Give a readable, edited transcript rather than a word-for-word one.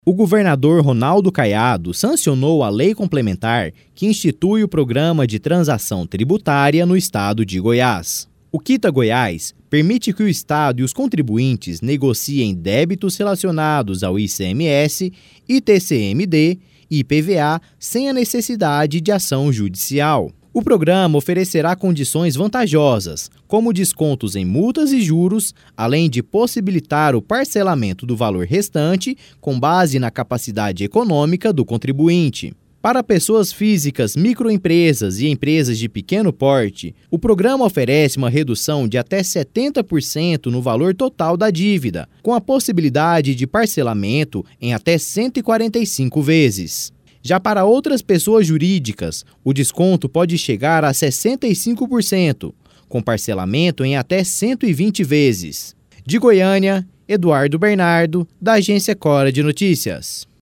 O governador Ronaldo Caiado sancionou a lei complementar que institui o programa de transação tributária no estado de Goiás. O Quita Goiás permite que o estado e os contribuintes negociem débitos relacionados ao ICMS, ITCMD e IPVA sem a necessidade de ação judicial. O programa oferecerá condições vantajosas, como descontos em multas e juros, além de possibilitar o parcelamento do valor restante com base na capacidade econômica do contribuinte. Para pessoas físicas, microempresas e empresas de pequeno porte, o programa oferece uma redução de até 70% no valor total da dívida, com a possibilidade de parcelamento em até 145 vezes. Já para outras pessoas jurídicas, o desconto pode chegar a 65%, com parcelamento em até 120 vezes. De Goiânia, Eduardo Bernardo, da Agência Cora de Notícias.